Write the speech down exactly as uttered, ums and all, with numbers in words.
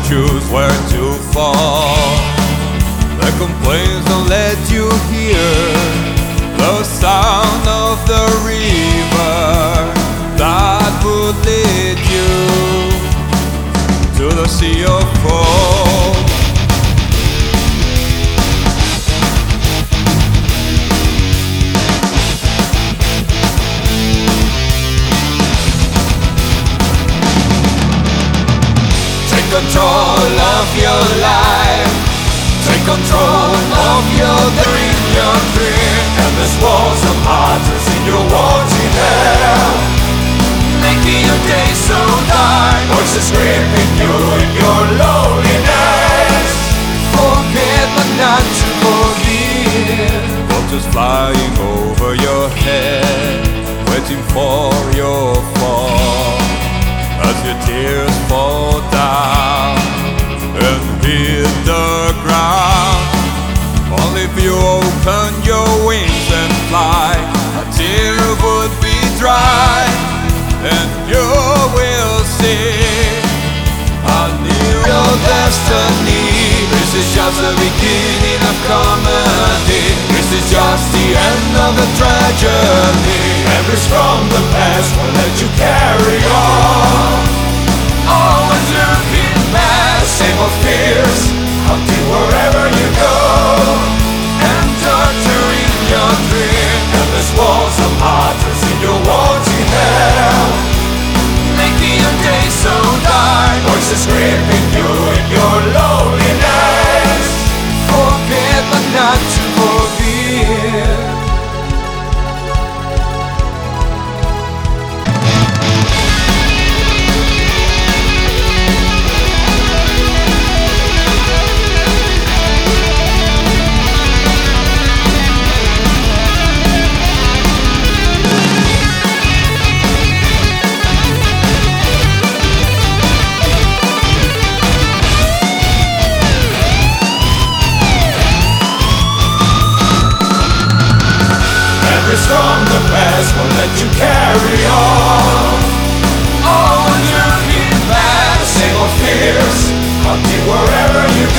choose where to fall. The complaints don't let you hear the sound of the river that would lead you to the sea of hope. Take control of your life. Take control of your dream, your dream. And this walls of martyrs in your wanting hell, making your day so dark. Voices screaming you in your loneliness. Forget but not to forgive. Vultures flying over your head, waiting for your fall. As your tears fall down and hit the ground, only if you open your wings and fly, a tear would be dry, and you will see a new your destiny. This is just the beginning of comedy. This is just the end of the tragedy. Memories from the past won't let you carry on. Always looking back, same old fears, hunting wherever you go, and torturing your dream. Endless walls of martyrs in your wanting hell, making your day so dark. Voices screaming you in your loneliness. Forget but not to forgive. From the past won't let you carry on. Always looking back, same old fears, hunting wherever you